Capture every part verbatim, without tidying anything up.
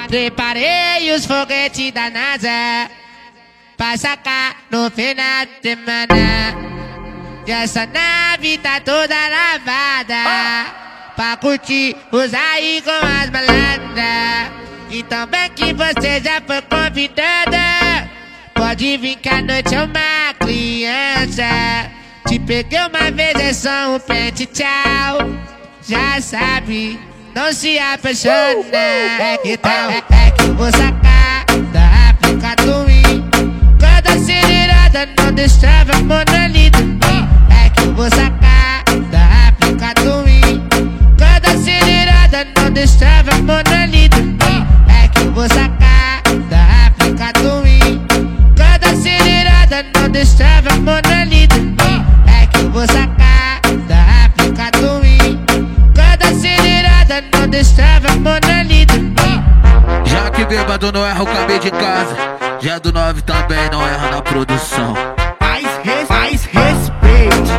Preparei os foguetes da NASA pra sacar no final de semana. E essa nave tá toda lavada pra curtir, usar aí com as malandras. Então bem que você já foi convidada, pode vir que a noite é uma criança. Te peguei uma vez, é só um pente, tchau. Já sabe, não se apaixona. É que tal, é, é que vou sacar da África Twin. Cada acelerada não deixava a Mona Lisa dormir. É que vou sacar da África Twin. Cada acelerada não deixava a Mona Lisa dormir. É que vou sacar da África Twin. Cada acelerada não deixava a Mona Lisa dormir. É que vou sacar da África Twin. Cada acelerada não deixava a Mona Lisa dormir. Já que bêbado não erra o cabelo de casa, já do nove também não erra na produção. Mais, res, mais respeito.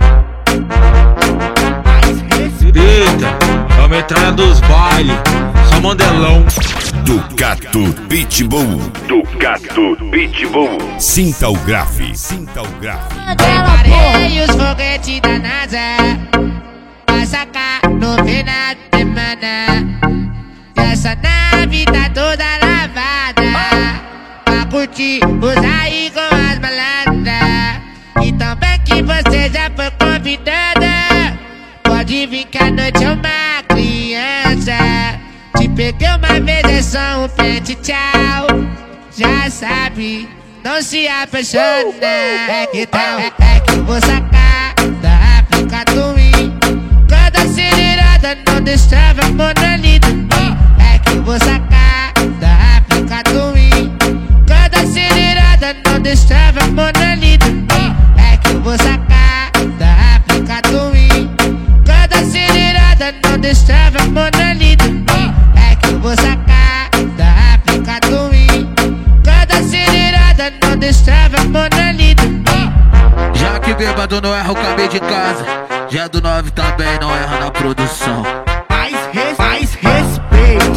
Mais respeito. Eita, é a metralha dos bailes, só mandelão. Ducato Pitbull. Ducato Pitbull. Sinta o grave. Sinta o grave. Preparei os foguetes da NASA pra sacar no final de semana. E essa nave tá toda lavada pra curtir, usar aí com as malandras. Então bem que você já foi convidada, pode vir que a noite é uma criança. Te peguei uma vez, é só um pente, tchau. Já sabe, não se apaixona. É que tal, é, é que vou sacar da África Twin. Cada acelerada não deixava a Mona Lisa dormir. É que vou sacar da África Twin. Cada acelerada não deixava a Mona Lisa dormir. É que vou sacar da África Twin. Cada acelerada não deixava a Mona Lisa dormir. É que vou sacar da África Twin. Cada acelerada não deixava a Mona Lisa dormir. Já que bêbado não erra o cabelo de casa, já do nove também não erra na produção. Mais, res, mais respeito.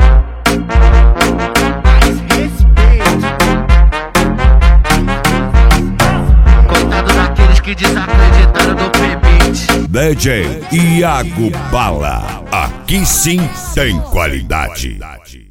Mais respeito. Coitado daqueles que desacreditaram no permite. D J Iago Bala. Aqui sim tem qualidade.